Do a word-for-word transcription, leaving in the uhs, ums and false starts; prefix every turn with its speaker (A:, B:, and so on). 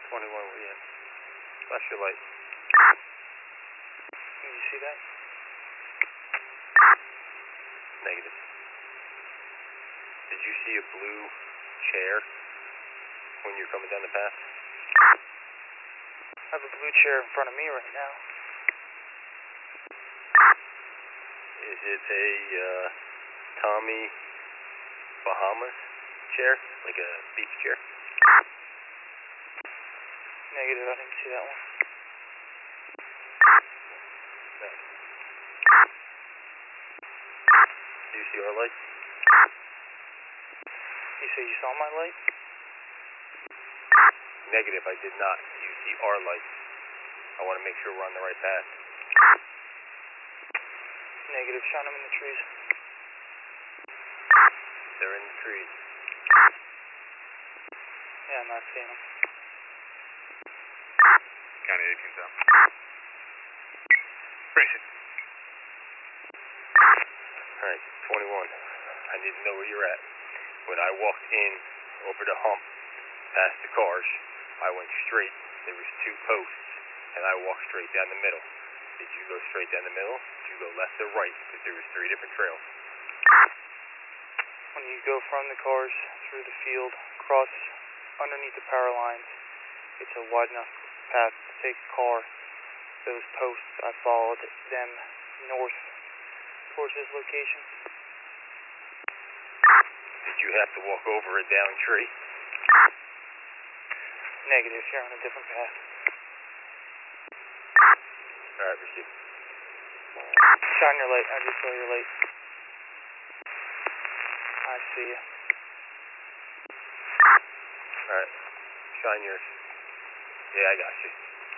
A: twenty-one, where you at? Flash your light.
B: Can you see that?
A: Negative. Did you see a blue chair when you're coming down the path?
B: I have a blue chair in front of me right now.
A: Is it a uh, Tommy Bahamas chair? Like a beach chair?
B: Negative, I didn't see that one.
A: No. Do you see our light?
B: You say you saw my light?
A: Negative, I did not. Do you see our light? I want to make sure we're on the right path.
B: Negative, shine them in the trees.
A: They're in the trees.
B: Yeah, I'm not seeing them.
C: County eighteen south. Grayson.
A: Alright, twenty-one. I need to know where you're at. When I walked in over the hump, past the cars, I went straight. There was two posts, and I walked straight down the middle. Did you go straight down the middle? Did you go left or right? Because there was three different trails.
B: When you go from the cars through the field, cross underneath the power lines, it's a wide enough path to take a car. Those posts, I followed them north towards this location.
A: Did you have to walk over a down tree?
B: Negative, you're on a different path.
A: Alright, receive.
B: Shine your light, I just saw your light. I see you.
A: Alright, shine yours. Yeah, I got you.